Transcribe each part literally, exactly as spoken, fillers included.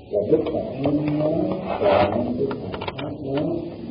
Và Đức Phật muốn nói còn những cái pháp đó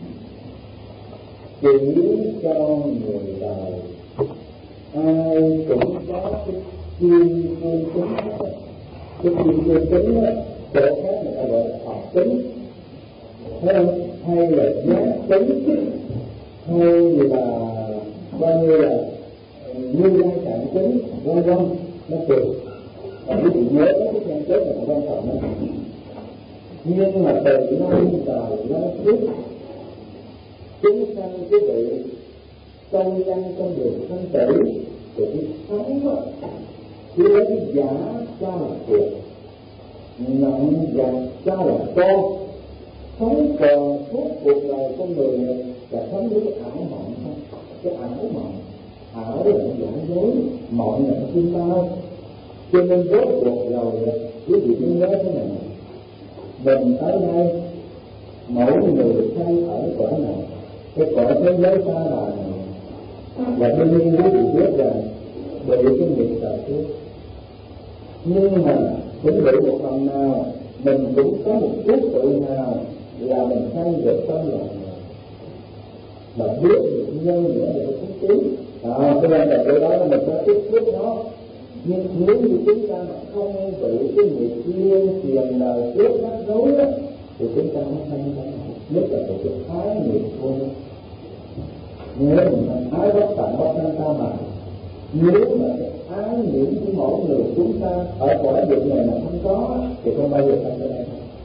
chỉ cho người đời, ai cũng có cái chuyên môn tính đó. Cái chuyên môn tính đó, chỗ khác người ta gọi là học tính, thấy không? Hay là giác tính, hay là bao nhiêu là như lai trạng tính, vân vân, nó tùy. Và quý vị nhớ cái trang kết là quan trọng đó. Nhưng mà từ năm đời nói trước, chúng sanh quý vị công nhân trong đường sanh tử thì cái sống đó chỉ lấy giả cho là cuộc, nhận giả cho là con. Sống còn suốt cuộc đời con người này là sống với cái ảo mộng thôi, cái ảo mộng, ảo là giả dối, mộng là thiên tai. Cho nên rốt cuộc rồi quý vị nên nhớ thế này, mình tới đây mỗi người sanh ở cõi này, cái cõi thế giới xa lạ này là đương nhiên quý vị biết rằng bị cái nghiệp trời trước. Nhưng mà cũng bị một phần nào mình cũng có một chút tự hào là mình sanh được tâm lòng này, mà biết được nhân nghĩa để phúc tiến. À, cho nên là cái đó là mình có tiếp xúc nó. Nhưng nếu như chúng ta mà không bị cái nghiệp liên truyền đời trước rắc rối á, thì chúng ta không sanh ra, nhất là cái ái nghiệp thôi. Nếu mình ái bất tận bất sanh ta mà, nếu mà cái ái nhiễm của mỗi người chúng ta ở cõi vực này mà không có thì không bao giờ sanh ra đây.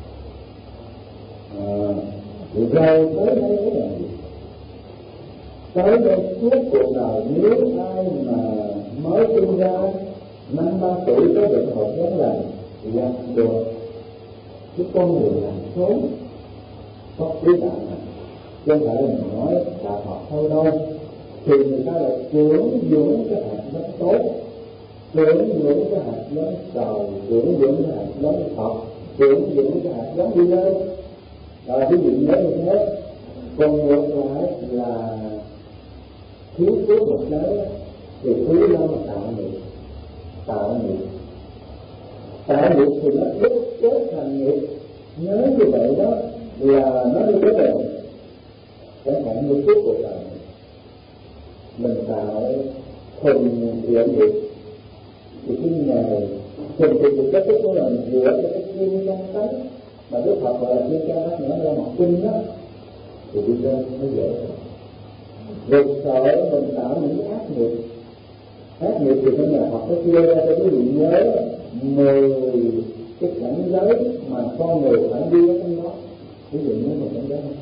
À, thì rồi tới đây mới là gì? Tới đây suốt cuộc đời nếu ai mà mới sinh ra năm ba tuổi có được học vấn là thì ra được cái con người làm sớm có trí đạo này, chứ không phải là mình nói đạo học thôi đâu. Thì người ta lại dưỡng dưỡng cái hạt giống tốt, dưỡng dưỡng cái hạt giống trời, dưỡng dưỡng cái hạt giống Phật, dưỡng dưỡng cái hạt giống đi lên. Rồi quý vị nhớ như thế. Còn ngược lại là thiếu phước một cái thì thứ lo tạo nghiệp, tạo nghiệp, tạo nghiệp thì nó đúc kết thành nghiệp. Nhớ như vậy đó là nó như thế này. Chẳng hạn như phước cuộc đời mình tạo thuần thiện nghiệp thì cái nghề thuần thiện nghiệp kết thúc của mình dựa cho cái chuyên căn tánh mà Đức Phật gọi là chuyên căn tánh, nữa là một kinh đó thì đi lên nó dễ. Rồi sợ mình tạo những cái ác nghiệp, ác nghiệp thì trong nhà Phật có chia ra cho quý vị nhớ mười cái cảnh giới mà con người phải đi ở trong đó. Quý vị nhớ một cảnh giới không?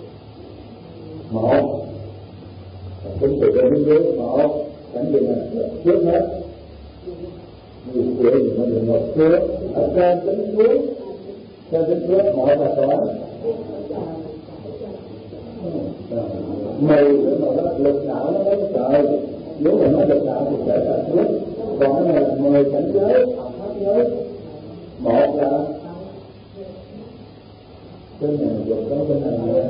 Một, tính từ trên đến dưới. Một, cảnh gì là trước hết nhiều chuyện gì mà được một trước ở trên tính dưới, trên tính trước. Một là có mười cái mà đó lực đạo nó đến trời. Nếu mà nói lực đạo thì sẽ là trước. Còn cái này là mười cảnh giới, pháp giới. Một là cái này dùng có cái này nữa.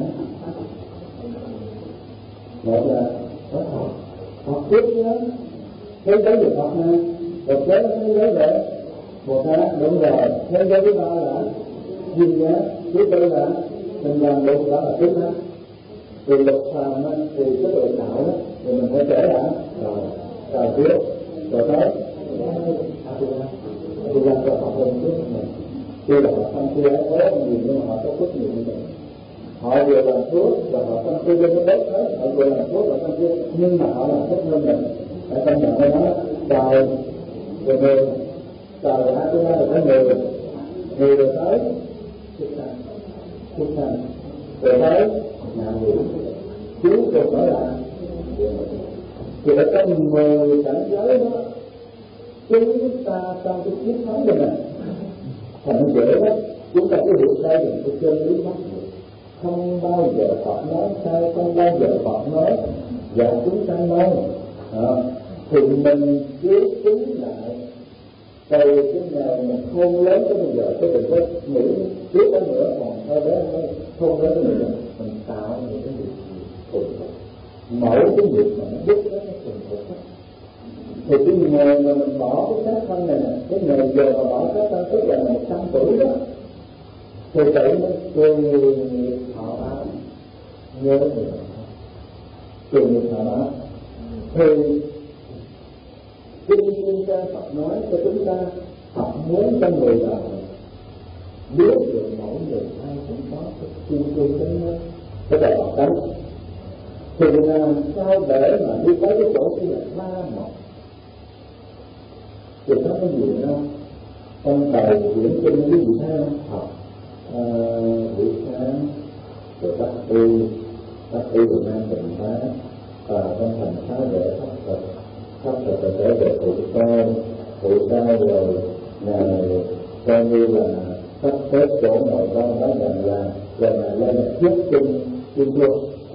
Một là Phật học, học tiếp chứ. Thế giới về Phật này, Phật giới là thế giới về Bồ Tát, đúng rồi. Thế giới thứ ba là duyên giác, thứ tư là mình làm được, đó là tiếp đó. Từ lục phàm thì cái độ tạo đó thì mình phải kể đã rồi rồi tiếp rồi tới thì làm cho họ hơn trước mình. Chưa là họ tâm tư ái ố nhiều nhưng mà họ có phước nhiều như vậy. Họ vừa làm phước và họ tâm tư lên cái tốt hết, họ vừa làm phước và tâm tư nhưng mà họ làm phước hơn mình. Phải công nhận cái đó. Trời rồi người trời hai thứ hai là cái người người rồi tới xuất sanh xuất sanh rồi tới nhà ngủ cứu rồi tới là thì ở trong mười cảnh giới đó chúng ta trong cái kiếp sống này này thành dễ đó. Chúng ta cứ hiểu sai được cái chân lý mắt được, không bao giờ Phật nói sai, không bao giờ Phật nói và chúng ta nói à, thì mình cứ tính lại từ cái ngày mình khôn lớn tới bây giờ, cái đừng có nghĩ trước đó nữa còn thôi bé thôi khôn lớn tới bây giờ mình tạo những cái việc thuận lợi, mỗi cái việc mà nó giúp đó nó thuận lợi hết. Thì cái nghề mà mình bỏ cái xác thân này nè, cái nghề giờ mà bỏ xác thân tức là một trăm tuổi đó, thì tự nó cười thọ ái nhớ người cười thọ ái. Thì kinh chuyên gia Phật nói cho chúng ta học muốn cho người đời nếu được mỗi người ai cũng có cái chuyên chuyên tính hết cái đời Phật tánh, thì làm sao để mà đi tới cái chỗ kia là ba một thì nó có gì đâu. Trong bài diễn kinh cái gì thế học buổi sáng rồi bác y bác y Việt Nam Bình Phá và trong thành phá để pháp Phật pháp Phật phải trở về phụ con phụ sai rồi ngài coi như là sắp xếp chỗ ngồi con đó rằng là rồi là lên là thuyết kinh kinh vua.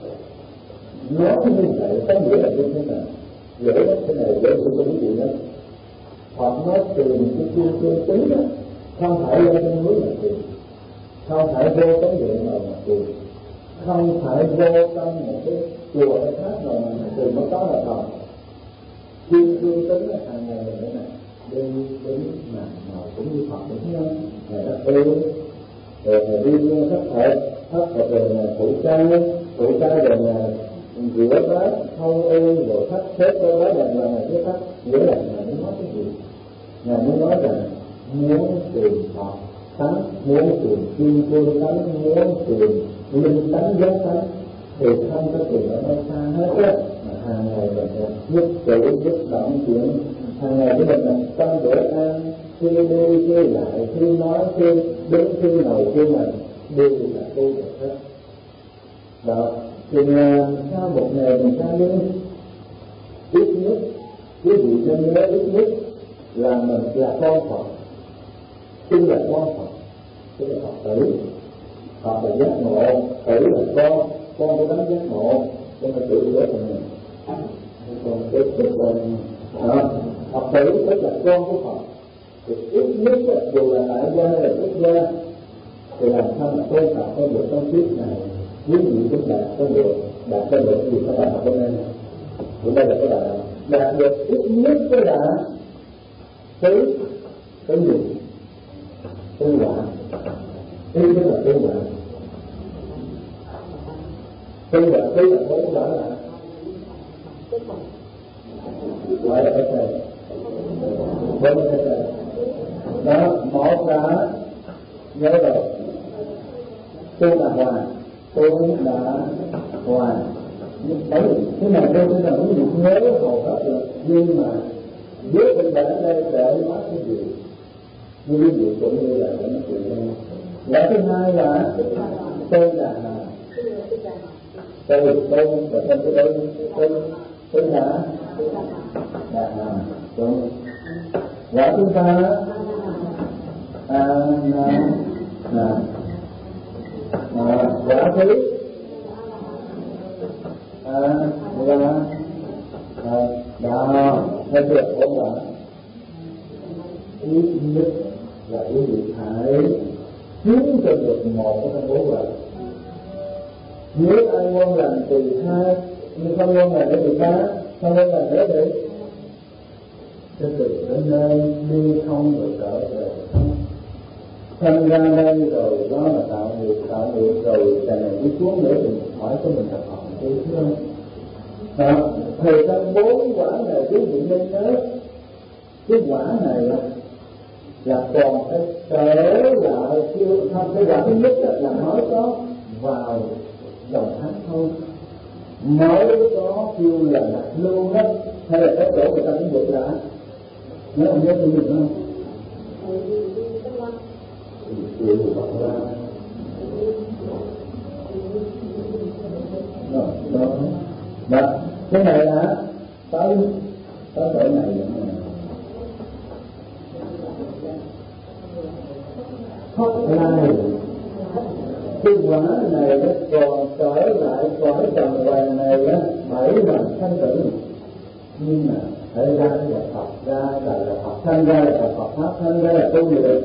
Nói như vậy có nghĩa là như thế nào? Dễ lắm, cái này dễ cho quý vị đó. Họ nói tìm cái chuyên chuyên tính đó, không phải lên trên núi mà tìm, không phải vô cái điện nào mà tìm, không phải vô trong một cái chùa hay khác nào mà tìm nó có là không. Chuyên chuyên tính là hàng ngày là thế này, đi đến nào nào cũng như Phật đúng không? Ngày đã tu, rồi ngày đi nghe thất Phật, thất Phật rồi ngày phụ trai, phụ trai rồi ngày rửa bát, thâu y rồi thắt xếp cho bát là là ngày thứ thắt. Nghĩa là Ngài muốn nói cái gì? Ngài muốn nói rằng muốn tìm Phật tánh, muốn tìm chuyên chuyên tánh, muốn tìm linh tánh giác tánh thì không có tìm ở đâu xa hết á. Mà hàng ngày mình nhất chủ nhất động chuyện hàng ngày với mình là trong bữa ăn, khi đi khi lại, khi nói khi đứng khi ngồi khi mình đều là tu được hết. Đó thì sau một ngày mình ra đi ít nhất quý vị nên nhớ ít nhất là mình là con Phật, chính là con Phật, tức là Phật tử. Phật là giác ngộ, tử là con, con của đấng giác ngộ, cho nên tự của mình. Còn cái tức là Phật tử tức là con của Phật. Thì ít nhất là dù là tại gia hay là xuất gia thì làm sao mà tôn trọng có được trong kiếp này. Quý vị chúng đạt có được, đạt có được cái gì các bạn học bên đây. Hôm nay là các bạn đạt được ít nhất cái là thứ cái gì? Tư quả. Thứ nhất là tư quả. Tư quả, tư là bốn quả là gọi là cái gì? Bốn cái gì? Đó, một là nhớ rồi. Tu là hòa, tu là hòa. Đấy, cái này tôi sẽ là muốn nhớ hầu hết được, nhưng mà biết bên đây ở đây để nói cái gì, như ví dụ cũng như là để nói chuyện đây. Và thứ hai là tôi là tôi tôi và thân tôi tôi tôi tôi là là đúng. Và thứ ba à là là à, quả thứ à là à, đó hay được không ạ? Ít nhất là quý vị hãy kiếm cho được một trong bốn loại. Nếu ai ngon lành thì hai, nhưng không ngon lành thì ba, không ngon lành nữa thì sẽ từ đến nơi đi không rồi trở về không. Thân ra đây rồi đó là tạo nghiệp, tạo nghiệp rồi càng này đi xuống nữa thì hỏi cho mình tập học một chút nữa. Đó, thì trong bốn quả này quý vị nên nhớ, cái quả này là còn phải trở lại kêu không, cái quả thứ nhất là nói có vào dòng thánh thôi, mới có kêu là đặt lưu đó, hay là cái chỗ người ta cũng được đã. Nhớ không nhớ tôi được không? Chịu Phật ra đó, đó. Đó, cái này là tới tới chỗ này thoát lai. Cái quả này nó còn trở lại cõi trần hoàng này á bảy lần sanh tử, nhưng mà thể ra là Phật, ra là, là Phật sanh, ra là Phật, Phật pháp sanh, ra là tu nghiệp.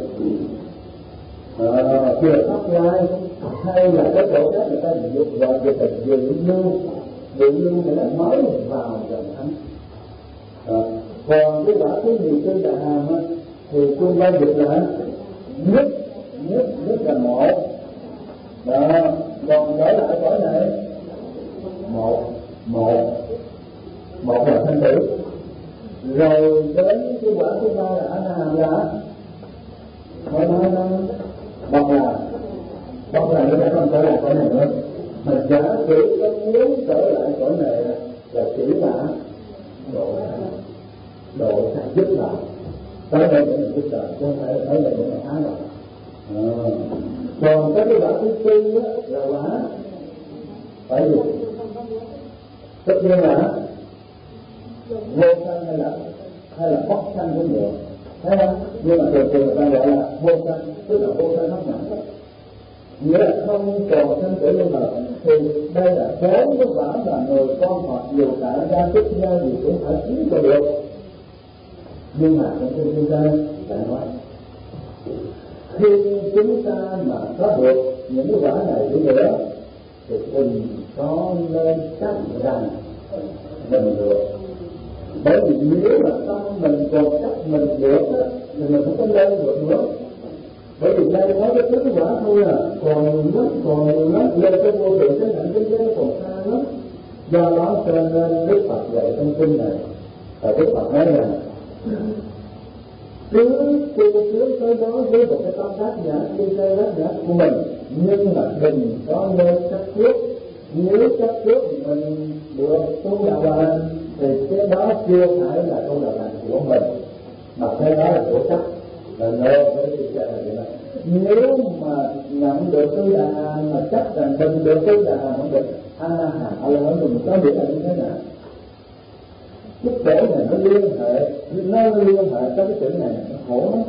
Ờ, kia là thoát lai, hay là cái chỗ khác người ta dục gọi về là dự lưu, dự lưu nghĩa là mới vào dòng thánh. Ờ, còn cái quả thứ nhì tư đại hàm á thì tương lai dịch là nhất nhất nhất là một, đó. Còn trở lại cõi này một một một là thanh tử, rồi đến cái quả thứ ba là anh hàm là nói nói nói bọc là bọc là nó sẽ không trở lại cõi này nữa. Mà giả sử có muốn trở lại cõi này là chỉ là độ độ sẽ giúp lại tới đây để mình giúp lại, chứ không phải tới đây để mình phá lại. À. Còn cái quả thứ tư là quả phải gì? Tất nhiên là vô sanh hay là hay là bất sanh cũng được, thấy không? Nhưng mà thường thường người ta gọi là vô sanh, tức là vô sanh hấp dẫn, nghĩa là không còn sanh tử luân hồi. Thì đây là bốn cái quả mà người con Phật dù tại gia chức gia gì cũng phải chứng cho được. Nhưng mà trong kinh Kim Cang lại nói khi chúng ta mà có được những cái quả này đi nữa thì đừng có nên chắc rằng mình được. Bởi vì nếu mà tâm mình còn chắc mình được á thì mình không có lên được nữa. Bởi vì đây nói cái thứ quả thôi à, còn nhiều lắm, còn nhiều lắm, lên cái vô thượng cái hạnh thế giới còn xa lắm. Do đó cho nên Đức Phật dạy trong kinh này, và Đức Phật nói rằng cứ tu sướng tới đó với một cái tâm tác giả, đi tay tác giả của mình, nhưng mà đừng có nên chấp trước. Nếu chấp trước thì mình được tu đạo lành thì cái đó chưa phải là tu đạo lành của mình, mà cái đó là của chấp. Là nơi với sự chạy là vậy này. Nếu mà nhận được tư đà mà chắc rằng mình được tư đà không được a la hán a la hán mình có nghĩa là như thế nào? Cái chỗ này nó liên hệ, nó liên hệ tới cái chữ này nó khổ lắm.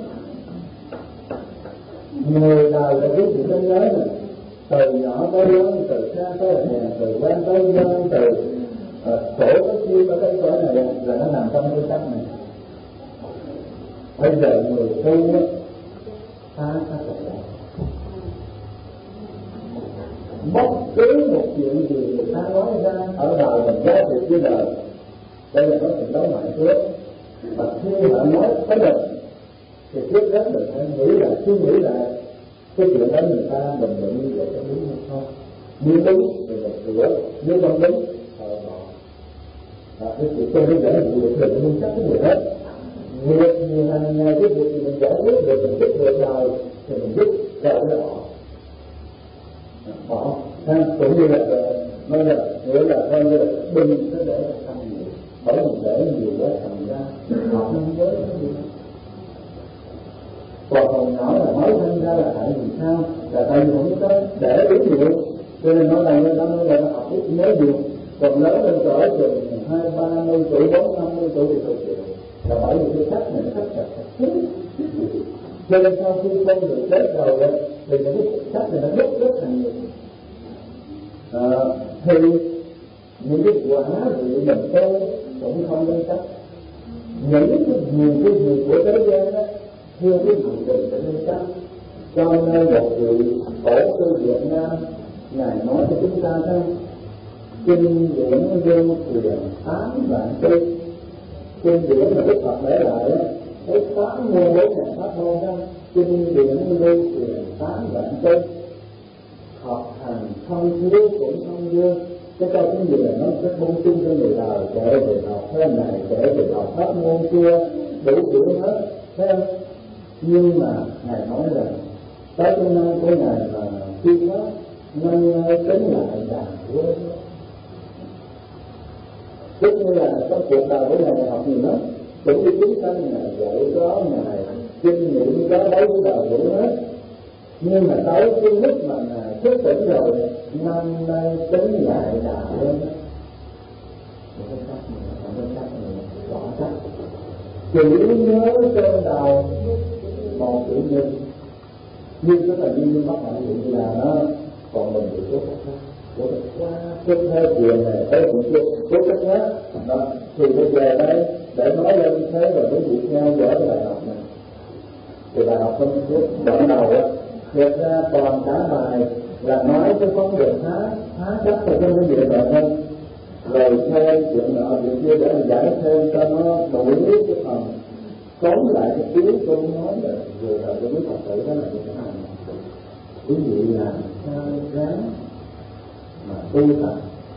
Người đời đã biết gì trong giới này, từ nhỏ tới lớn, từ xa tới hèn, từ quen tới dân, từ uh, khổ tới chi tới cái cõi này là nó nằm trong cái cách này. Bây giờ người tu á phá các tập đạo, bất cứ một chuyện gì người ta nói ra ở đời mình giá trị với đời, đây là có sự đối ngoại trước. Và khi họ nói tới mình thì trước hết mình phải nghĩ lại, suy nghĩ lại cái chuyện đó người ta mình định như vậy có đúng hay không. Nếu đúng thì mình sửa, nếu không đúng họ bỏ. Và cái chuyện tôi bây giờ là việc đừng nguyên chắc cái người hết. Việc nhiều hàng ngày cái việc thì mình giải quyết được, mình giúp được đời thì mình giúp rồi nó bỏ. Bỏ, cũng như là nói là nghĩa là coi như là đừng có để là tham nhiều, bởi vì để nhiều quá thành ra họ không với cái gì. Còn còn nhỏ là nói thân ra là tại vì sao? Là tại vì không có để ý nhiều, cho nên nói là người ta nói là nó học ít nhớ nhiều. Còn lớn lên cỡ chừng hai ba mươi tuổi, bốn năm mươi tuổi thì tôi chịu. Là bởi vì cái cách này nó cách chặt chặt chính. Cho nên sau khi con người chết rồi thì những cái cách này nó rất rất là nhiều. À, thì những cái quả vị mình tu cũng không nên cách. Những cái nhiều cái gì của thế gian đó theo cái gì đừng phải nên cách. Cho nên một vị tổ sư Việt Nam ngài nói cho chúng ta rằng kinh điển lưu truyền tám vạn cây. Kinh điển mà Đức Phật để lại đó tới tám mươi bốn ngàn pháp môn đó, kinh điển lưu truyền tám vạn cây. Học hành không thiếu cũng không dư. Cái câu tiếng gì là nó rất bổ sung cho người đời, kể về học thế này, kể về học pháp môn kia, đủ kiểu hết, thấy không? Nhưng mà ngài nói là tới cái năm của ngài là khi đó nâng tính lại đàn của nó. Tức như là trong cuộc đời của ngài học nhiều lắm, cũng như chính thân ngài dạy có ngài kinh nghiệm có đấy với đời đủ hết. Nhưng mà tới cái lúc mà ngài thức tỉnh rồi, năm nay tính lại đà lên đó. Một cái cách này, một cái cách này, rõ cách. Chỉ nhớ trên đầu một chữ như, nhưng cái là như bắt đầu như là nó, còn mình thì cố cách khác. Cố cách quá, cái thế chuyện này, thế chuyện kia, cố cách khác. Đó, thì bây giờ đây, để nói lên như thế rồi mới bị theo dõi cái bài học này. Thì bài học không biết, đoạn đầu á, thực ra toàn cả bài là nói cái vấn đề phá phá chấp vào trong cái việc này thôi, rồi thêm chuyện nọ chuyện kia để mình giải thêm cho nó đủ cái phần tóm lại cái ý tôi nói là vừa rồi tôi mới thật sự đó là như thế nào. quý vị làm sao ráng mà tu tập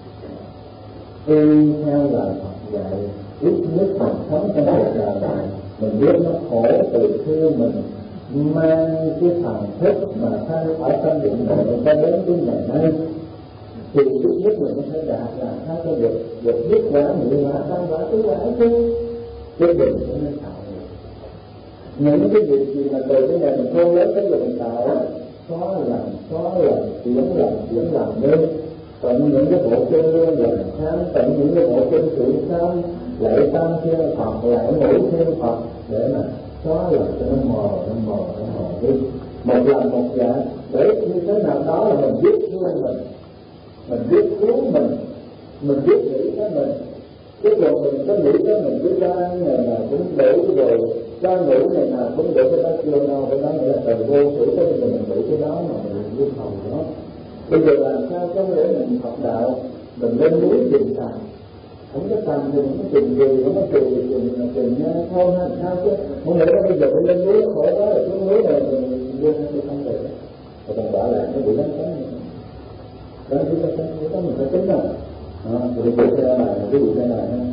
y theo lời Phật dạy, ít nhất mình sống trong cuộc đời này mình biết nó khổ từ khi mình mang cái thần thức mà thân ở trong bụng này cho đến cái ngày nay, thì ít nhất mình phải đạt là sao cho được được biết quả nhị quả tam quả tứ quả chứ chứ đừng có nên tạo những cái việc gì mà từ cái này mình khôn lớn tới giờ mình tạo có làm có làm chuyển làm chuyển làm đi. Tận những cái bộ kinh lương lần tham, tận những cái bộ kinh sự tham, lại tâm thiên Phật, lại mũi thiên Phật để mà xóa làm cho nó mờ, nó mờ, nó mờ đi. Một lần một dạ, để như thế nào đó là mình biết thương mình, mình biết cứu mình, mình biết nghĩ tới mình. Chứ còn mình có nghĩ tới mình cứ ra ngày nào cũng đủ rồi, ra ngủ ngày nào cũng đủ cái đó chưa đâu, cái đó nghĩa là từ vô sự tới bây giờ mình bị cái đó mà mình biết hầu đó. Bây giờ làm sao có để mình học đạo, mình lên núi tìm thầy, không có thầy thì mình tìm gì, không có tìm thì tìm tìm nhau thôi hay sao chứ, không lẽ bây giờ mình lên núi khổ quá rồi xuống núi này mình đưa ra đi không được, rồi còn bảo lại nó bị lắm cái này, đó chúng ta cái đó mình phải tính rồi, đó, rồi bây giờ cái này cái vụ cái này ha,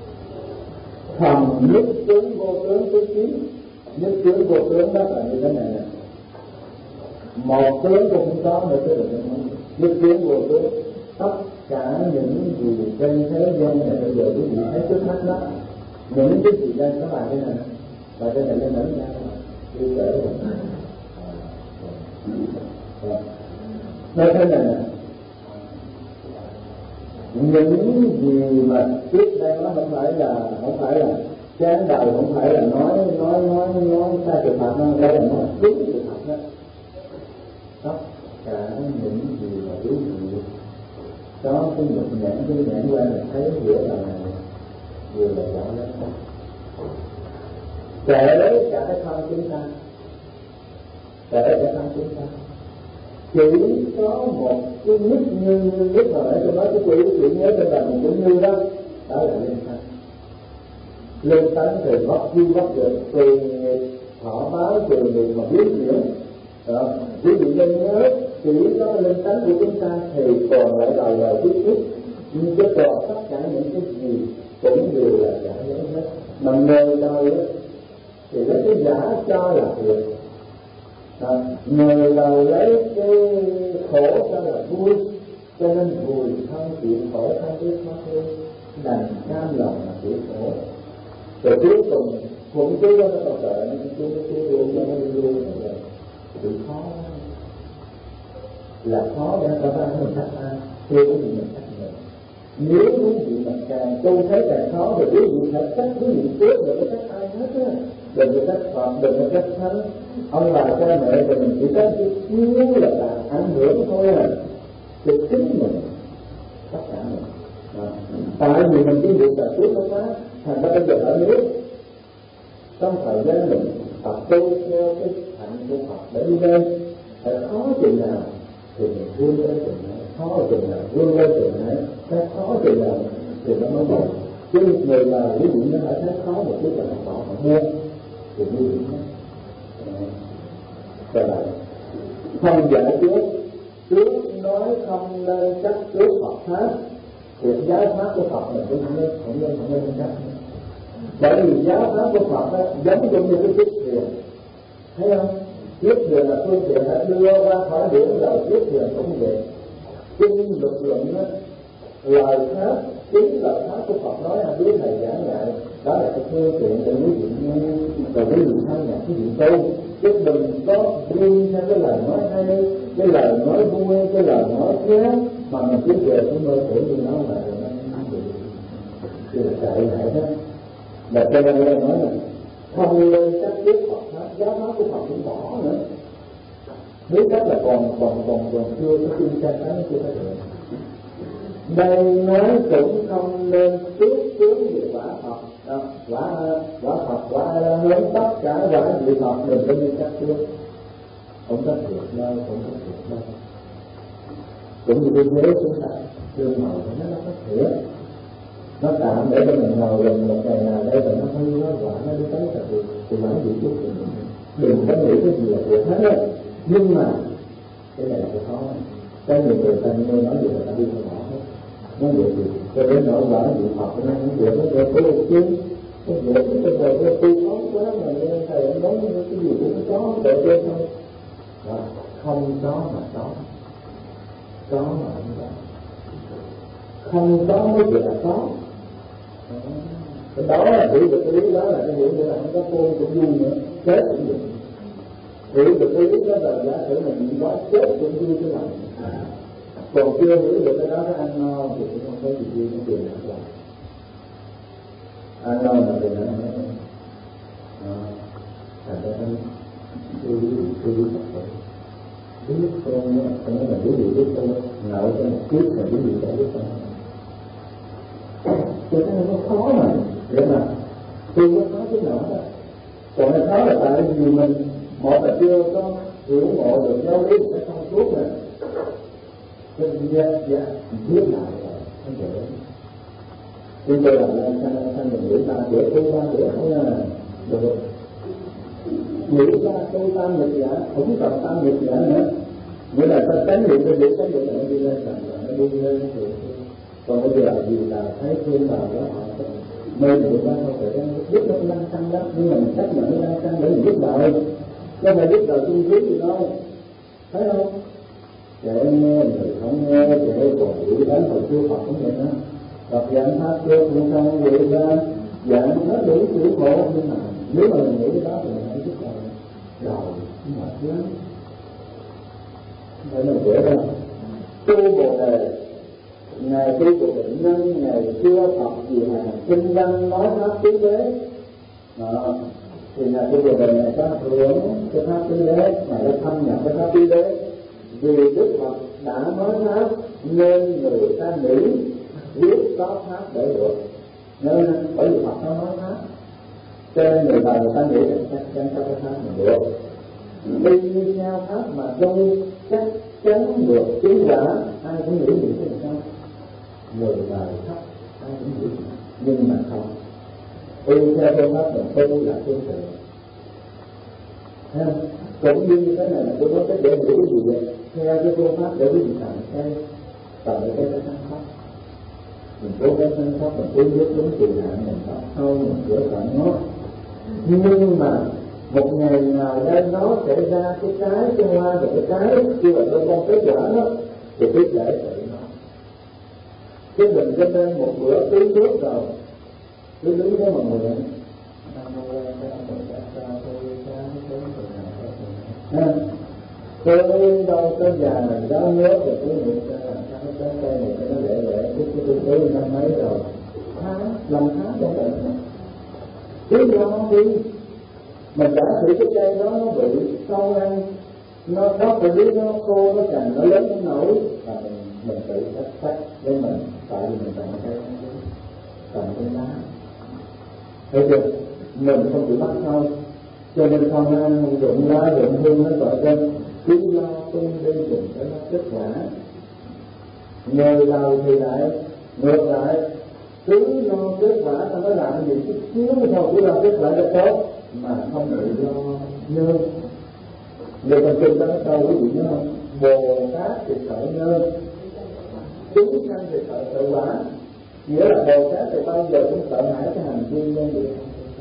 thầm nhất tướng vô tướng thứ chín, nhất tướng vô tướng đó là như thế này nè. Một tướng cũng không có nữa chứ đừng nói nhất tướng vô tướng. Tất cả những gì trên thế gian này bây giờ quý vị thấy trước mắt đó, những cái gì đang có bài thế này, bài thế này lên đánh ra đi kể nói thế này nè, những gì mà trước đây nó không phải là không phải là chán đời, không phải là nói nói nói nói sai sự thật, nó đây là nói đúng sự thật đó. Tất cả những gì mà quý vị có cái nhục nhãn, cái nhãn quan là thấy giữa là này vừa là rõ lắm, kể cả cái thân chúng ta, kể cả thân chúng ta chỉ có một cái nhất như như lúc mà nãy tôi nói cái quỷ chỉ nhớ trên đầu mình cũng như đó, đó là linh thân. Linh tánh thì bất di bất diệt, tùy thọ báo tùy người mà biến chuyển. Đó, quý vị nên nhớ chỉ có linh tánh của chúng ta thì còn lại lời lời tiếp tiếp, nhưng chứ còn tất cả những cái gì cũng đều là giả dối hết. Mà người đời thì lấy cái giả cho là thiệt, à, người đời lấy cái khổ cho là vui, cho nên vùi thân chịu khổ thân biết thoát ly, đành cam lòng mà chịu khổ. Rồi cuối cùng cũng chứ đó nó còn đợi nó chứ nó chứ luôn cho nó đi luôn rồi bị khó là khó để ta ra mình thắt ra chưa có gì mình thắt mình. Nếu quý vị mà càng tu thấy càng khó thì quý vị phải cách quý vị trước rồi mới trách ai hết á, đừng có trách Phật, đừng có trách Thánh, ông bà cha mẹ thì mình chỉ có chút xíu là là ảnh hưởng thôi à, thì chính mình tất cả mình. À, tại vì mình chỉ được là trước đó quá, thành ra bây giờ ở nước trong thời gian mình tập tu theo cái hạnh của Phật để đi lên, phải khó chừng nào thì mình vươn lên chừng nào, khó chừng nào vươn lên chừng nào, cái khó chừng nào thì nó mới được. Chứ người nào ví dụ nó ở thấy khó một chút là họ bỏ họ mua thì nguy hiểm lắm. Rồi lại không giải trước, trước nói không nên chắc trước Phật pháp, thì giáo pháp của Phật mình cũng không nên không nên không nên chắc. Bởi vì giáo pháp của Phật đó, giống như cái chiếc thuyền, thấy không? Chiếc thuyền là phương tiện đã đưa ra khỏi biển rồi, chiếc thuyền cũng vậy. Kinh lực luận đó, lời pháp, chính lời pháp của Phật nói là biết thầy giảng dạy, đó là cái phương tiện để quý vị nghe, rồi quý vị tham nhạc quý vị tu, chứ đừng có riêng theo cái lời nói hay, cái lời nói vui, cái lời nói khéo mà mình cứ về cái mơ tưởng như nó là nó bị thì là chạy lại đó. Và cho nên nói là không nên chắc trước Phật pháp, giáo pháp của Phật cũng bỏ nữa. Nếu chắc là còn còn còn còn chưa có tin chắc chắn chưa có được. Đây nói cũng không nên trước tướng về quả Phật, đó, quả quả Phật, quả lớn tất cả quả vị Phật đừng có như chắc trước, không có thiệt đâu, không có thiệt đâu. Cũng như cái thế chúng ta tương màu của nó nó có thiệt. Nó tạm để cho mình ngồi gần một ngày nào đây và nó thấy nó quả nó đi tới thật thì thì vẫn bị chút thì đừng có nghĩ cái gì là thiệt hết á. Nhưng mà Cái này là cái khó. Cái nhiều người ta nghe nói gì là ta đi không bỏ hết. Nói vậy thì cho đến nỗi quả gì học nó không được, nó được cái một chứ. Cái việc cái đời cái tu khó quá mà nghe thầy ông nói cái gì cũng có để chơi thôi. Đó, không có mà có. Có mà không có. Không có mới gọi là có. Cái đó là hiểu được cái lý đó là cái hiểu như là không có cô cũng vui nữa, chết cũng được. Hiểu được cái lý đó là giả sử mình bị đó chết cũng vui cái lòng. Còn chưa hiểu được cái đó cái ăn no thì cũng không có gì vui cái chuyện nào. Ăn no mà thì nó thành ra anh tôi biết tôi biết thật sự biết con nha, cho nên là quý vị biết con nợ cho một kiếp là quý vị đã biết con. Cho nên nó khó mà để mà tôi có khó cái nào đó. Còn nó khó là tại vì mình một là chưa có hiểu ngộ được giáo lý một cái thông suốt này. Cho nên dạ, dạ, biết lại là không dễ. Chúng tôi làm lên sang sang mình nghĩ ba bữa tu ba bữa không là được. Nghĩ ra tu tam nghịch giả, không cần tam nghịch giả nữa. Nghĩa là ta tránh niệm ta giữ tránh niệm nó đi lên rằng là nó đi lên thì còn bây giờ vì là thấy thương vào đó họ mê niệm ra không phải biết nó năng tăng đó, nhưng mà mình chấp nhận nó năng tăng để mình biết đời, chứ phải biết đời chung quý gì đâu, thấy không? Trẻ nghe người không nghe, trẻ còn hiểu đến hồi chưa học cũng vậy đó, đọc giảng pháp chưa cũng không vậy ra giảng hết đủ chữ khổ, nhưng mà nếu mà mình nghĩ cái đó thì mình phải biết đời rồi mệt lắm. Để mình kể ra tu Bồ Đề, ngài tu của bệnh nhân, ngày xưa Phật gì hàng kinh văn nói pháp tứ đế, thì ngài tu Bồ Đề này có hưởng cái pháp tứ đế, ngài đã thâm nhập cái pháp tứ đế, vì Đức Phật đã nói pháp nên người ta nghĩ biết có pháp để được, nên bởi vì Phật nó nói pháp, cho nên người ta người ta nghĩ là chắc chắn có cái pháp mình được. Đi theo pháp mà tu chắc chắn được chứng quả, ai cũng nghĩ gì thế sao? Người đời thấp ai cũng nghĩ, nhưng mà không. Tu theo phương pháp mình tu là tương tự. Cũng như thế này là tôi nói cách để hiểu cái gì vậy? Theo cái phương pháp để cái gì thành cái tạo cái cái sáng pháp. Mình cố gắng sáng pháp, mình cố biết đúng kỳ hạn, mình tạo sâu, mình sửa soạn nó. Nhưng mà một ngày nào đây nó sẽ ra cái trái, cái hoa và cái trái, khi mà tôi con kết quả đó, thì biết để tự nó. Chứ đừng cho nên một bữa tưới nước rồi, cứ đứng đó mà nguyện. Tôi đâu tới già này đó nhớ rồi tôi nguyện cho làm sao cái cây này cho nó lệ lệ, biết cái tôi tưới năm mấy rồi. Tháng, năm tháng cho vậy. Cứ do đi. Mà giả sử cái cây đó nó bị sâu ăn, nó có cái lý nó khô, nó cành, nó lớn, nó nổi, và mình, mình tự cách cách với mình, tại vì mình trồng cây, trồng cây lá. Thấy chưa? Mình không bị bắt sâu, cho nên không ăn rụng lá, rụng hương, nó gọi trên, cứ lo tung đi dùng cho nó kết quả. Người đầu thì lại, ngược lại, cứ lo kết quả, ta mới làm gì, chút xíu thôi, cứ lo kết quả cho tốt, mà không bị lo nhơ. Người ta kinh ta nói câu quý vị nhớ không? Bồ Tát thì sợ nhơ, chúng sanh thì sợ sợ quả. Nghĩa là Bồ Tát thì bao giờ cũng sợ hãi cái hành vi nhân địa.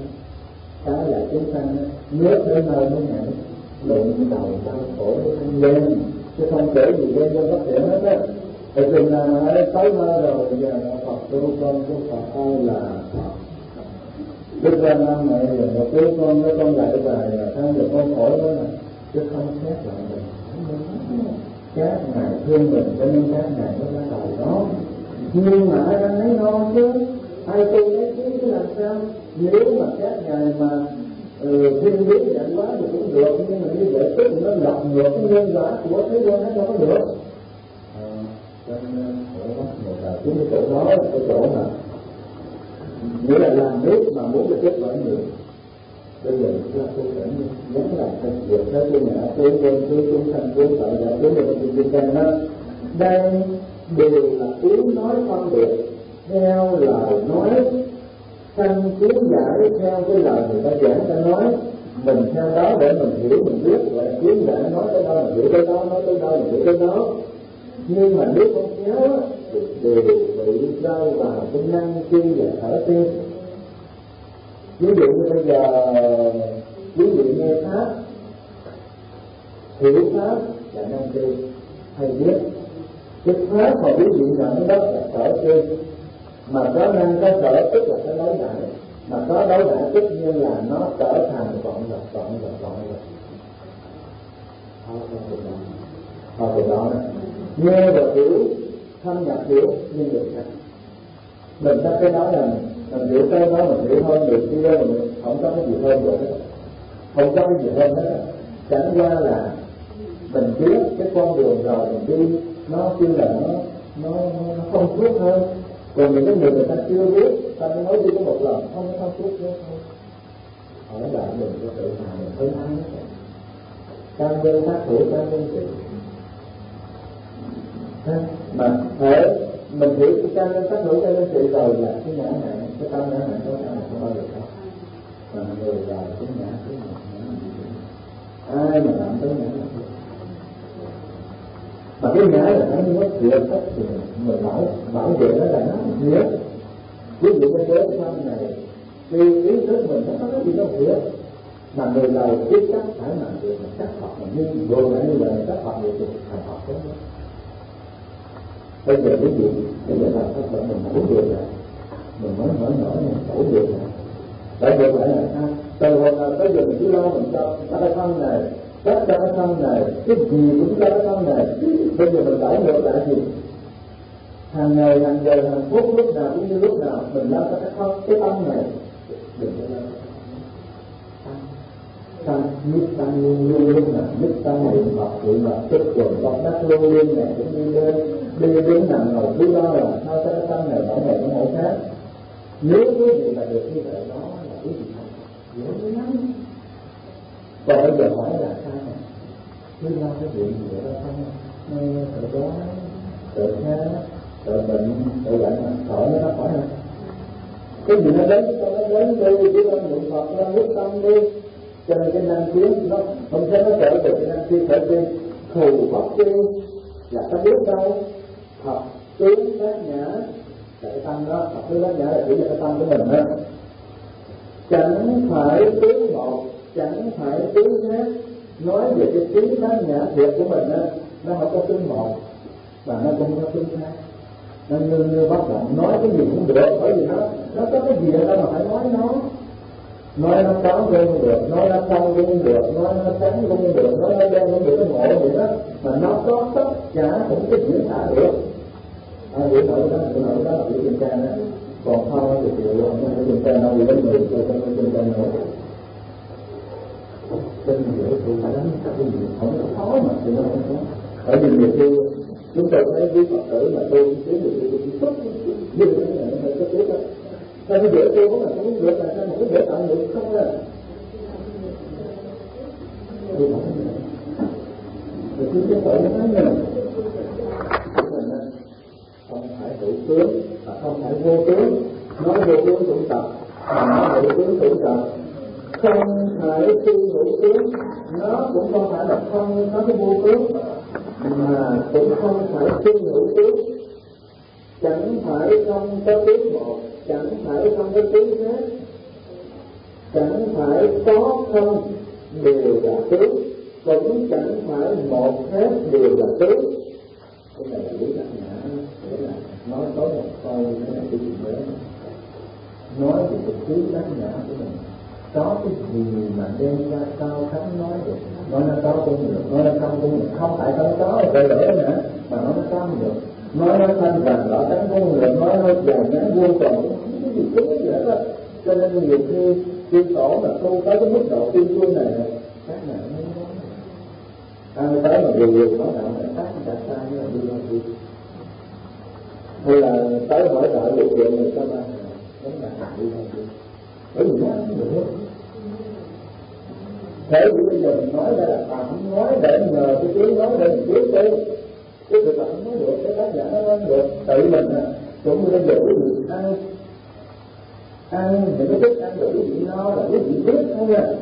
Đó là chúng sanh nước đến nơi mới nhảy, lộn đầu đau khổ với thanh lên, chứ không kể gì lên cho phát triển hết á. Thì chừng nào mà ấy tới nơi rồi, giờ là Phật tu con, của Phật ơi là Phật. Đức ra năm mẹ rồi một đứa con với con lại bài là sao giờ con khổ đó là chứ không xét lại mình. Các ngài thương mình cho nên các ngài mới ra đời đó. Nhưng mà ai ăn lấy no chứ, ai tu lấy chứ chứ làm sao? Nếu mà các ngài mà ừ, thiên biến dạng quá thì cũng được, nhưng mà như vậy tức nó lật ngược cái nhân quả của thế gian nó đâu có được. À, cho nên khổ lắm, một là chính cái chỗ đó là cái chỗ mà nghĩa là làm nước mà muốn được kết quả nhiều. Bây giờ chúng ta tu cảnh nhắn làm thành việc theo cái nhà tu quân tu chúng thành tu tạo ra tu được những việc cần đó. Đây đều là tiếng nói phân biệt theo lời nói, sanh kiến giải theo cái lời người ta giảng ta nói, mình theo đó để mình hiểu mình biết, gọi là kiến giải, nói tới đâu mình hiểu tới đó, nói tới đâu mình hiểu tới đó. Nhưng mà nếu không khéo á thì đều bị rơi vào cái năng chi và thở tiên. Ví dụ như bây giờ ví dụ nghe pháp, hiểu pháp là năng chi hay biết, cái pháp mà quý vị nhận đó là sở tiên, mà có năng có sở tức là cái đối đại, mà có đối đại tất nhiên là nó trở thành vọng lập vọng lập vọng lập. Họ từ đó này nghe và hiểu, thâm nhập hiểu nhưng được cách. Mình chắc cái đó là mình hiểu cái đó mình hiểu hơn người kia, mình không có cái gì hơn rồi đó, không có cái gì hơn hết. Chẳng qua là mình biết cái con đường rồi mình đi nó chưa là nó nó nó không suốt hơn. Còn những cái người người ta chưa biết, ta mới nói đi có một lần không có suốt nữa thôi. Hỏi lại mình có tự hào mình thấy ai hết. Cam đơn tác thủ cam đơn trị. Mà thể mình hiểu cái cam đơn tác thủ cam đơn trị rồi là cái ngã này, cái tâm ngã này có sao là không bao giờ có. Mà người vào cái ngã cái ngã ai mà làm tới ngã này. Mà cái ngã là nó mất việc tất thì mình bảo bảo vệ nó là nó nghĩa. Ví dụ cái giới thân này khi ý thức mình nó có cái gì nó nghĩa, mà người đời biết chắc phải làm việc mà chắc học mà nhưng vô lại như vậy chắc học được thì thành học tốt nhất. Bây giờ ví dụ bây giờ là các bạn mình bổ được rồi, mình nói nói nói mình bổ được rồi, tại được lại là sao? Từ hồi nào tới giờ mình cứ lo mình cho cái thân này, tất cả cái thân này, cái gì cũng cho cái thân này. Bây giờ mình đảo ngược lại thì hàng ngày, hàng giờ, hàng phút, lúc nào cũng như lúc nào mình lo cho cái thân, cái tâm này. Đừng có lo tâm, nhất tâm luôn luôn lúc nào, nhất tâm niệm Phật, niệm Phật tức quần con đất luôn luôn này cũng đi lên, đi đến nằm ngồi cứ lo là sao cho cái tâm này mỗi ngày nó mỗi khác. Nếu quý vị mà được như vậy đó là quý vị thành dễ lắm. Còn bây giờ hỏi là sao này? Cứ lo cái chuyện gì đó không? Nghe sợ đó, sợ khá, sợ bệnh, sợ bệnh mà sợ nó khỏi hả? Cái gì nó đến, cho nó đến đi, chứ không niệm Phật, nó quyết tâm đi. Cho nên cái năng kiến nó không thấy nó trở về cái năng kiến, trở về thù bất chi là ta biết đâu. Học tướng bát nhã là cái tâm đó, học tướng bát nhã là chỉ là cái tâm của mình đó. Chẳng phải tướng một, chẳng phải tướng khác. Nói về cái tướng bát nhã thiệt của mình đó, nó không có tướng một và nó không có tướng khác. Nó như như bất động, nói cái gì cũng được, bởi vì nó nó có cái gì đâu mà phải nói nó. Nói nó có cũng được, nói nó không cũng được, nói nó trắng cũng được, nói nó đen cũng được, nó ngộ vậy đó. Mà nó có tất cả cũng cái diễn tả được. À, diễn tả đó, diễn tả đó là diễn trên trang đó. Còn không thì chịu không, nó trên trang đâu, đến người tôi không có trên trang nữa. Trên người tôi phải đánh cái gì, không có khó mà, thì nó không có. Ở vì nhiều khi chúng tôi thấy quý Phật tử mà tôi cũng tiếng được, tôi cũng thích, như thế này nó phải có tiếc đó. Sao nó dễ tôi cũng là không biết được, là sao mà có dễ tạo được không đó. Tôi nói như vậy. Rồi tôi sẽ phải nói như này. Không phải hữu tướng, và không phải vô tướng. Nói vô tướng tụng tập, mà nói hữu tướng tụng tập. Không phải phi hữu tướng, nó cũng không phải là không có cái vô tướng, mà cũng không phải phi hữu tướng. Chẳng phải không có tướng một, chẳng phải không có tướng khác, chẳng phải có không đều là tướng, cũng chẳng phải một khác đều là tướng. Cái này là lý bát nhã, để là nói có một câu cái này cái gì nữa, nói về cái tướng bát nhã của mình. Có cái gì mà đem ra cao thắng nói được, nói nó có cũng được, nói nó không cũng được, không phải không có là phải lỡ nữa, mà nói nó có cũng được. Nói nó thanh vàng đỏ trắng không được, nói nó dài ngắn vô còn cũng không có gì đúng gì hết đó. Cho nên nhiều khi tiên tổ mà tu tới cái mức độ tiên tu này khác nào nó không có. Ai tới mà điều điều nói đạo này khác đã sai nó là đi đâu đi. Hay là tới hỏi đạo vụ chuyện người ta ba đó là đi đâu đi. Bởi vì nó không được. Thế thì bây giờ mình nói ra là tạm nói để nhờ cái tiếng nói để mình biết đi. Cái việc là không nói được, cái tác giả nó không được, tự mình à, cũng như bây giờ quý vị ăn, ăn những cái thức ăn được quý vị no là quý vị biết không nha.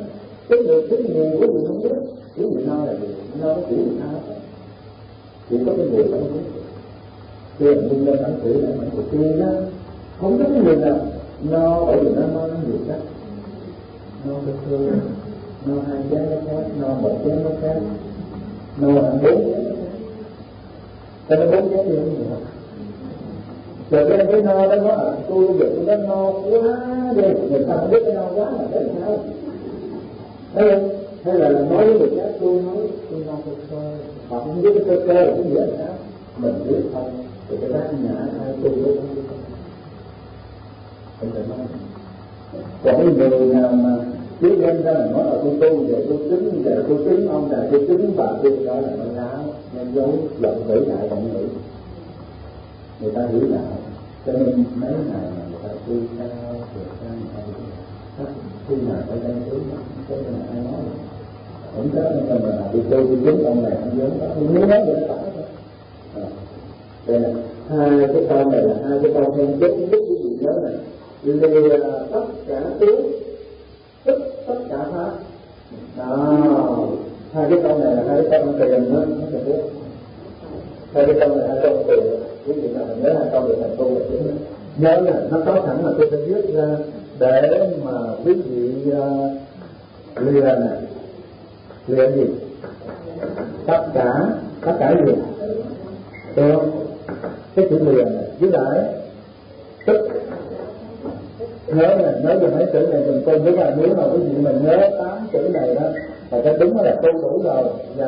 cái người thứ nhiều của người không biết cái người no là gì, no có chỉ người nào chỉ có cái người không biết. Khi mình đi lên đăng ký là mình đầu tiên đó, không có cái người nào no bởi vì nó no nó nhiều cách, no cơ cơ, no hai chén nó khác, no một chén nó khác, no ăn bốn chén nó khác, cho nó bốn chén đi không nhiều. Rồi cái cái no đó nó là tôi dựng nó no quá đi, người ta không biết cái no quá là cái sao? Thấy không? Hay là nói với người khác tôi nói tôi no cơ cơ, họ không biết cái cơ cơ là cái gì đó, mình biết thôi. Thì cái bác nhã ai tôi biết không biết không? Không thể nói. Còn cái người nào mà cứ đem ra là nói là tôi tu về tôi chứng về tôi chứng ông này tôi chứng bà tôi đó là nó láo, nó dấu lộn vĩ đại vọng ngữ. Người ta hiểu đạo, cho nên mấy ngày mà người ta tu cao vượt cao người ta hiểu đạo. Khi nào phải đem tướng đó, cho nên là ai nói rồi. Không có nên là tôi tu tôi chứng ông này ông dấu đó, tôi muốn nói vậy nó phải thôi. Đây là hai cái câu này là hai cái câu thêm chốt nhất cái gì nhớ này, lìa tất cả tướng tức tất cả pháp. Đó, hai cái câu này là hai cái câu bằng tiền đó, nó sẽ biết. Hai cái câu này hai câu tiền, quý vị nào nhớ hai câu được thành tu là chính đó. Nhớ là nó có sẵn là tôi sẽ viết ra để mà quý vị uh, lìa này, lìa gì? Tất cả, tất cả gì? Được không? Cái chữ lìa này, với lại tức. Nhớ là nhớ về mấy chữ này mình coi với là nếu mà quý vị mình nhớ tám chữ này đó là cái đúng là tu đủ rồi. Dạ.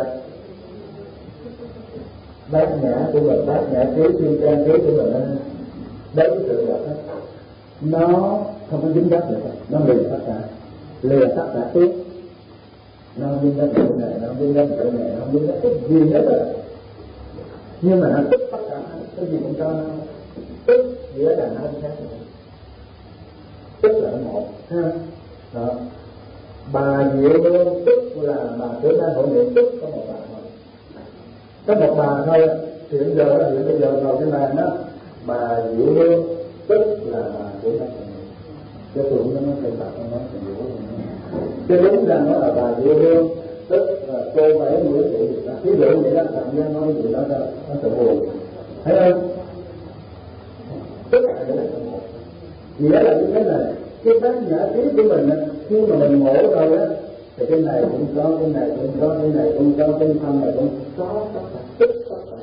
Bát nhã của mình, bát nhã trí chuyên trang trí của mình đấy cái sự vật đó, nó không có dính dấp được, nó lìa tất cả, lìa tất cả tiếp, nó dính dấp chữ này, nó dính dấp chữ này, nó dính dấp cái gì hết rồi. Nhưng mà nó tức tất cả, cái gì cũng cho nó tức giữa đàn hai khác, tức là một ha. Đó. Bà Diệu Hương tức là bà trưởng ban hội niệm, tức có một bà thôi, có một bà thôi. Hiện giờ là hiện bây giờ ngồi trên bàn đó, bà Diệu Hương tức là bà trưởng ban hội niệm, cho tôi cũng nói trên bạc nó nói chuyện Diệu Hương, chứ đúng ra nó là bà Diệu Hương tức là cô bảy mươi tuổi. Ví dụ vậy đó, tạm nhiên nói gì đó ra nó sẽ buồn, thấy không? Tức là cái này là một, nghĩa là như thế này. Cái bát nhã trí của mình khi mà mình ngộ rồi á, thì cái này cũng có, cái này cũng có, cái này cũng có, cái thân này cũng có, tất cả tất cả.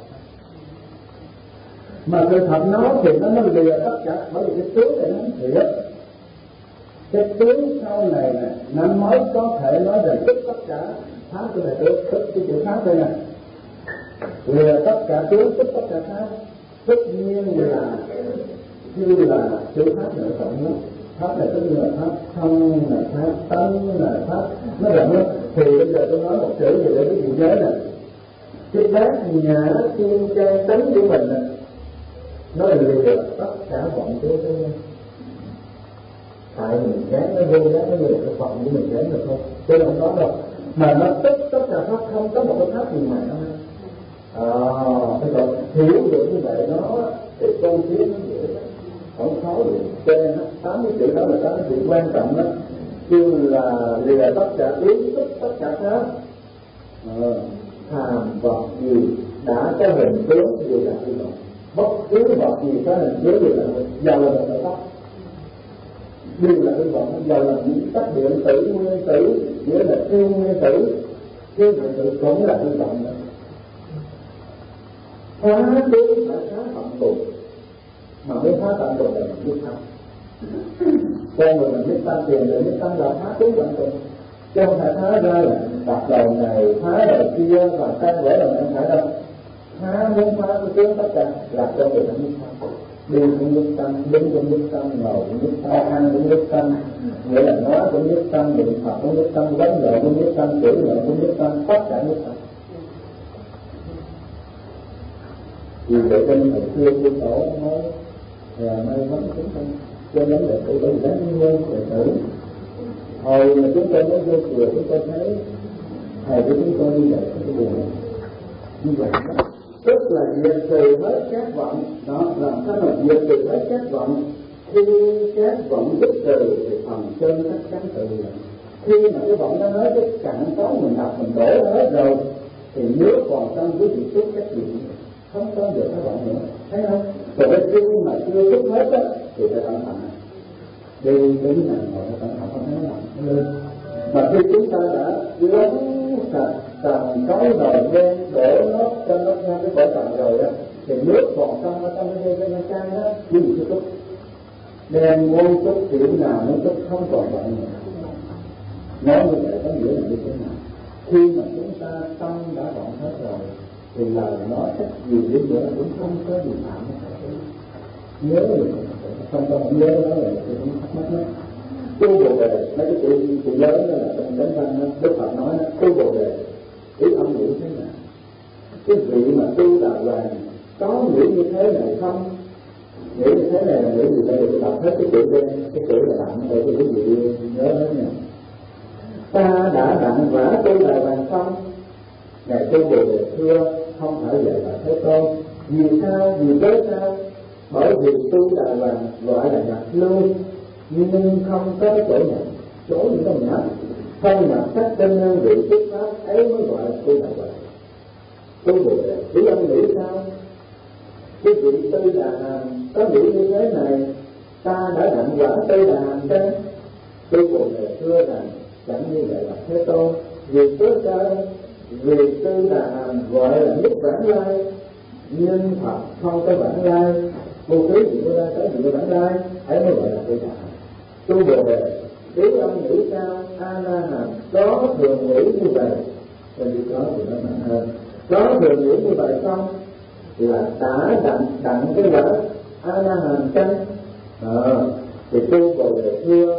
Mà sự thật nó thì nó nó lìa tất cả, bởi vì cái tướng này nó không thiệt. Cái tướng sau này nè, nó mới có thể nói rằng tất tất cả. Pháp cái này tức, tức cái chữ pháp đây nè, lìa tất cả tướng, tất tất cả pháp. Tất nhiên là như là chữ pháp nữa rộng lắm. Pháp này tất nhiên là pháp thân, là pháp tánh, là pháp nó rộng lắm. Thì bây giờ tôi nói một chữ gì để quý vị nhớ nè, cái bát nhã chuyên trang tánh của mình nè, nó là lìa tất cả vọng tướng của nhau. Tại mình chán nó vô giá, nó lìa cái vọng của mình chán được không? Chứ không có đâu. Mà nó tất tất cả pháp, không có một cái pháp gì mà nó à, thế còn hiểu được như vậy nó thì tu tiến nó dễ, không khó được. Cho nên tám cái chữ đó là tám cái chữ quan trọng đó, kêu là lìa tất cả tướng, tất tất cả pháp. À, phàm vật gì đã có hình tướng đều là hư vọng, bất cứ vật gì có hình tướng đều là giàu là một pháp, đều là hư vọng. Giàu là những các điện tử, nguyên tử, nghĩa là siêu nguyên tử, siêu điện tử cũng là hư vọng đó. Phá tướng phải phá tận cùng, mà mới phá tận cùng là mình biết tâm. Con người mình biết tâm tiền rồi biết tâm là phá tướng tận cùng, chứ không phải phá ra là đặt đầu này, phá đầu kia và tan vỡ đầu này, không phải đâu. Phá muốn phá cái tướng tất cả là cho người ta biết tâm. Đi cũng biết tâm, đứng cũng biết tâm, ngồi cũng biết tâm, ăn cũng biết tâm, nghĩa là nói cũng biết tâm, niệm Phật cũng biết tâm, vấn đề cũng biết tâm, chửi lời cũng biết tâm, tất cả biết tâm. Vì vậy trên thời xưa của tổ nói là may mắn chúng ta cho nên là tự bệnh đáng nguyên đệ tử. Hồi mà chúng tôi mới vô chùa chúng tôi thấy thầy của chúng tôi như vậy cái buồn như vậy đó. Tức là diệt trừ hết các vọng đó, làm sao mà diệt trừ hết các vọng. Khi các vọng dứt trừ thì phần chân chắc chắn tự diệt. Khi mà cái vọng nó nói cái cạn có mình đọc mình đổ hết rồi thì nước còn trong cái vị xúc các chuyện không có được cái vọng nữa, thấy không? Rồi khi mà chưa xúc hết á thì phải cẩn thận, đi đứng nằm ngồi phải cẩn thận không thấy nào. Mà khi chúng ta đã lấn sạch trần cấu đời đen đổ nó trong nó theo cái cõi trần rồi á thì nước còn trong nó trong cái dây cái chai đó cái gì xúc đem vô xúc kiểu nào nó xúc không còn vậy nữa. Nói như vậy có nghĩa là như thế nào? Khi mà chúng ta tâm đã đoạn hết rồi thì lời nói cách gì đi nữa cũng không có gì phạm nó phải nhớ được, không có không nhớ đó là cái cũng thắc mắc lắm. Tu Bồ Đề, mấy cái chữ chữ lớn đó là trong Chánh Văn Đức Phật nói đó, tu Bồ Đề ý âm nghĩa thế nào? Cái vị mà tu Đà Hoàng có nghĩa như thế này không? Nghĩa như thế này là nghĩa gì? Bây giờ tôi đọc hết cái chữ đen, cái chữ là đặng để cho quý vị nhớ hết nha. Ta đã đặng vả tu Đà Hoàng xong, Ngài Tu Bồ Đề thưa không thể dạy là Thế Tôn. Vì sao? Vì cớ sao? Bởi vì tu Đà Hoàng gọi là nhập lưu, nhưng không có chỗ này, chỗ gì đâu nhập, không nhập cách trên đơn vị xuất pháp ấy mới gọi là tu Đà Hoàng. Tu Bồ Đề ý ông nghĩ sao? Cái vị tư Đà Hàm có nghĩ như thế này, ta đã đặng quả tư Đà Hàm chăng? Tu Bồ Đề thưa rằng chẳng như vậy là Thế Tôn. Vì cớ sao? Vì tư Đà Hàm gọi là nhất vãng lai, nhưng Phật không có vãng lai, vô thứ gì có ra tới gì có vãng lai, ấy mới gọi là tư Đà Hàm. Tu Bồ Đề ý ông nghĩ sao? A La Hàm có thường nghĩ như vậy, nên đi có thì nó mạnh hơn. Có thường nghĩ như vậy xong là đã đặng đặng cái quả A La Hàm chăng? Ờ, thì Tu Bồ Đề thưa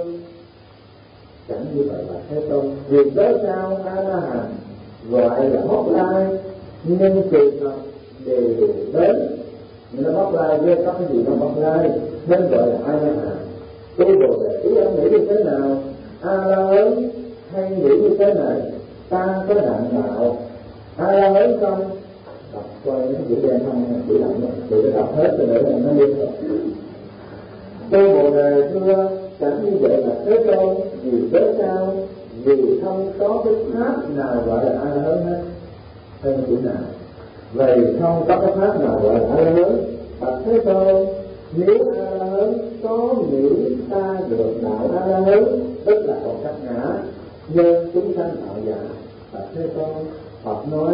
chẳng như vậy là Thế Tôn. Vì cớ sao A La Hàm gọi là móc lai, nhưng trường hợp đều đến nó móc lai với có cái gì nó móc lai nên gọi là A La Hàm. Tu Bồ Đề ý ông nghĩ như thế nào? A La Hán hay nghĩ như thế này, ta có đặng đạo A La Hán không? Đọc coi nó chữ đen không, chữ lạnh đó, chữ đọc hết rồi để nó liên tục. Tu Bồ Đề thưa chẳng như vậy là Thế Tôn. Vì cớ sao? Vì không có cái pháp nào gọi là A La Hán hết. Thêm chữ nào? Vì không có cái pháp nào gọi là A La Hán. Bạch Thế Tôn, nếu A La Hán có nghĩ ta được đạo A La Hán, tức là còn cách ngã nên chúng sanh tạo giả. Bạch Thế Tôn, Phật nói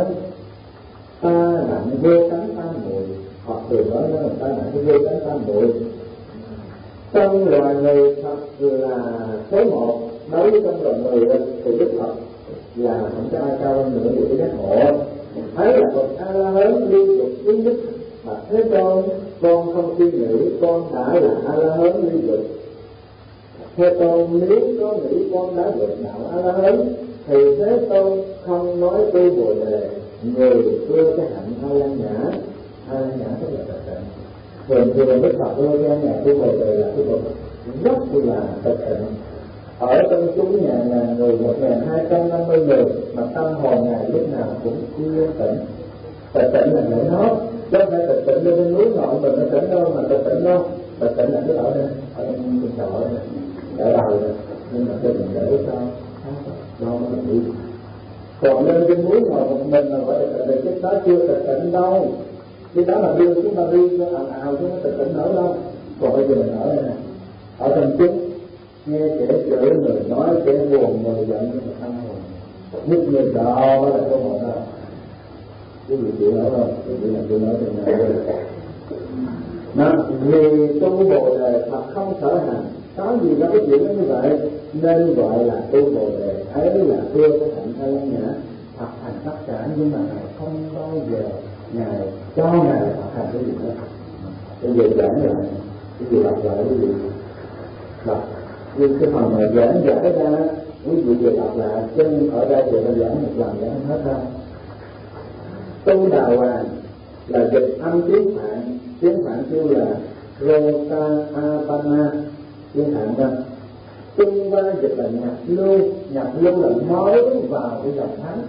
ta đặng vô tánh tam muội. Phật thường nói là ta đặng vô tánh tam muội. Trong loài người thật là số một, đối với trong loài người thì Đức Phật là không có ai cao hơn nữa để cái giác ngộ. Thấy là Phật A La Hán liên tục thứ nhất mà Thế Tôn, con không suy nghĩ con đã là A La Hán liên tục. Thế Tôn, nếu có nghĩ con đã được đạo A La Hán thì Thế Tôn không nói Tu Bồ Đề người xưa cái hạnh A La Nhã. A La Nhã tức là tịch tịnh. Thường thường Đức Phật nói cái nhà Tu Bồ Đề là Tu Bồ Đề rất là tịch tịnh. Ở trong chúng nhà ngàn người, một ngàn hai trăm năm mươi người mà tâm hồn Ngài lúc nào cũng yên tĩnh. Tịch tịnh là nhảy nót, chứ không phải tịch tịnh lên núi ngọn mình nó tĩnh đâu mà tịch tịnh đâu. Tịch tịnh là cứ ở đây, ở trong cái chợ này, ở đầu này, nhưng mà cái mình để sao? Lo nó là đi. Còn lên trên núi ngồi một mình mà gọi là tịch tịnh, đó chưa tịch tịnh đâu. Cái đó là đưa chúng ta đi cho ào ào chứ nó tịch tịnh ở đâu. Còn bây giờ mình ở đây nè, ở trong chúng nghe kẻ chửi người nói, kẻ buồn người giận nhưng mà tâm hồn nhất người đó là câu hỏi đó. Cái gì chịu nói không? Cái gì là tôi nói cho này đây. Mà vì Tu Bồ Đề Phật không sở hành, có gì đó cái chuyện đó như vậy nên gọi là Tu Bồ Đề, ấy là đưa cái hạnh A La Nhã. Phật hành tất cả nhưng mà Ngài không bao giờ Ngài cho Ngài Phật hành cái gì đó. Bây giờ giảng lại, cái gì đọc lại cái gì đọc. Nhưng cái phần mà giảng giải ra, quý vị vừa đọc lại, chân ở đây thì nó giảng một lần giảng hết ra. Tu Đà Hoàng là dịch âm tiếng Phạn, tiếng Phạn kêu là Rota Apana, tiếng Phạn đó. Tung qua dịch là nhập lưu, nhập lưu là mới vào cái dòng thánh.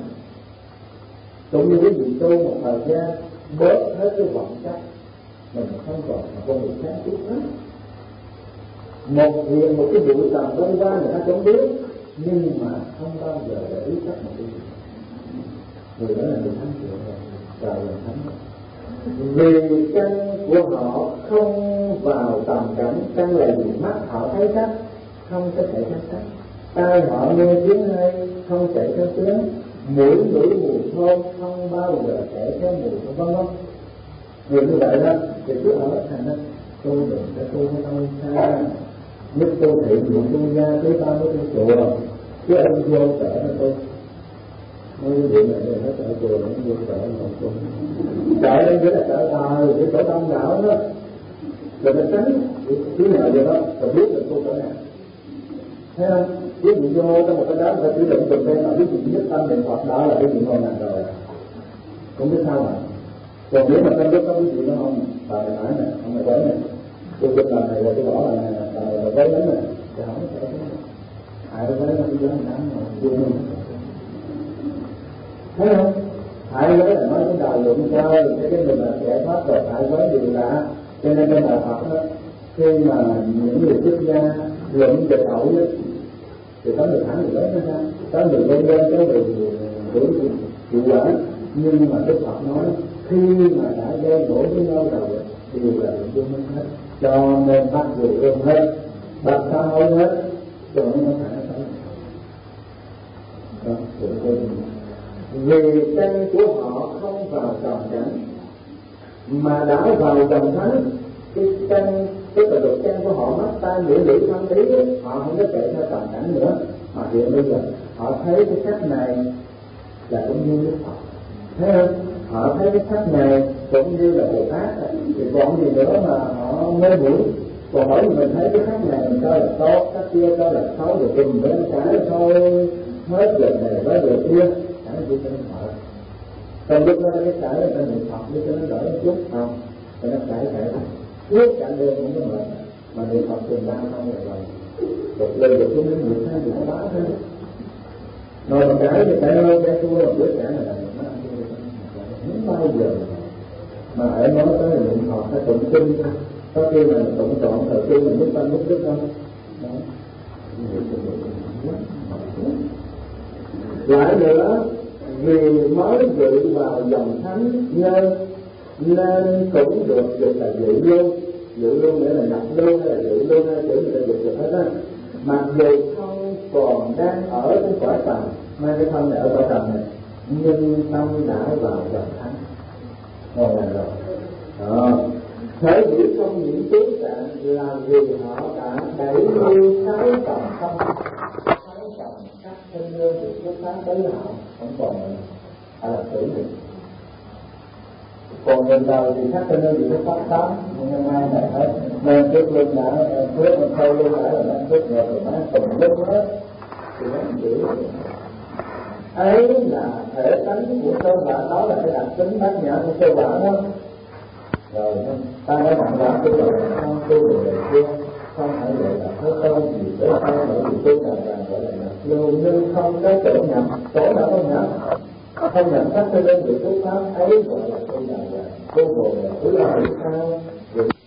Cũng như quý vị tu một thời gian, bớt hết cái vọng chấp, mình không còn mà con người sáng suốt hết. Một việc, một cái vụ tầm đông qua người ta không biết, nhưng mà không bao giờ để ý chấp một cái gì. Người đó là người thánh thiện rồi, trời là thánh. Vì căn của họ không vào tầm cảnh, căn là gì? Mắt họ thấy sắc, không có thể thấy sắc. Tai họ nghe tiếng hay, không thể thấy tiếng. Mũi ngửi mùi thơm, không bao giờ thể thấy mùi thơm, vân vân. Người như vậy đó, thì cứ ở thành đó, tôi đừng cho tôi có đâu xa. Nhất tôi thị nguyện tôi ra tới ba với tôi chùa, chứ anh vô sợ nó tôi. Nói cái chuyện này nó sợ chùa, nó vô sợ nó tôi. Sợ đây chỉ là sợ thờ, cái chỗ đông đảo đó. Rồi nó tránh, chứ nào vậy đó, rồi biết được tôi cỡ nào. Thấy không? Ví dụ vô trong một cái đó, người ta chỉ định từng tên, họ biết gì nhất tâm niệm Phật đó là cái chuyện ngồi nằm rồi. Cũng biết sao mà. Còn nếu mà trong lúc có cái gì nó không, bà này nói nè, ông này quấy nè, tôi biết lần này rồi tôi bỏ lần này, bà này là quấy lắm nè, thì không có thể hại cái quấy nó đi lên nắng mà vui mình. Thấy không? Hại quấy là nói cái đời luận chơi, cái cái mình là giải thoát rồi, hại quấy gì lạ. Cho nên trong bài Phật đó, khi mà những người xuất gia luận về ẩu đó, thì có người thắng người lớn đó, có người lên lên, có người hưởng chịu quả. Nhưng mà Đức Phật nói khi mà đã gây gỗ với nhau rồi đều là luận vô minh hết, cho nên bắt người ương hết, bắt sao hối hết, cho nên nó phải nó đó, vì căn của họ không vào tròn cảnh mà đã vào dòng thánh. Cái căn, tức là được căn của họ mắt tai mũi lưỡi thân ý, họ không có chạy theo tròn cảnh nữa, mà hiện bây giờ họ thấy cái sắc này là cũng như Đức Phật, thấy không? Họ thấy cái sắc này cũng như là Bồ Tát, thì còn gì nữa mà họ mê muội. Còn bởi vì mình thấy cái sắc này mình coi là tốt, sắc kia coi là xấu, rồi tìm đến cái thôi hết giờ này tới giờ kia, chẳng gì cho nó sợ. Còn lúc đó cái cãi là ta niệm Phật để cho nó đỡ một chút, không? Cho nó cãi cãi suốt cả đêm không có mệt, mà niệm Phật tiền đau không rồi rồi lên được cái miếng nhiệt thì nó báo thôi. Rồi mà cãi thì cãi ơi, cái tôi là bữa cãi là nó không bao giờ mà ở nói tới là niệm Phật hay tụng kinh, có khi là tụng trọn thời kinh là nhất tâm nhất đức không? Lại nữa, vì mới dự vào dòng thánh nên nên cũng được dịch là dự luôn, dự luôn nghĩa là nhập luôn hay là dự luôn hay chữ người ta dịch được hết á. Mặc dù không còn đang ở cái cõi trần, mang cái thân này ở cõi trần này, nhưng tâm đã vào dòng thánh ngồi là rồi. Đó. Thế vì không những tướng trạng là vì họ đã đẩy lui sáu trọng không, sáu trọng các thân lương được xuất phát tới họ không còn phải là tưởng được. Còn người đời thì các thân lương được xuất phát tám, nhưng hôm nay này hết nên trước lưng đã trước mình thôi luôn đã là đang trước rồi nó cùng lưng hết thì nó chịu. Ấy là thể tánh của cơ bản, đó là cái đặc tính bát nhã của cơ bản đó. Rồi ta nói rằng là cái lời không tu về đời kia không phải gọi là thói quen gì tới sau, bởi vì tu là rằng gọi là lưu nhưng không có chỗ nhập, chỗ nào không nhập, không nhập các cái đơn vị xuất phát ấy gọi là tu là tu bồ là thứ là sao.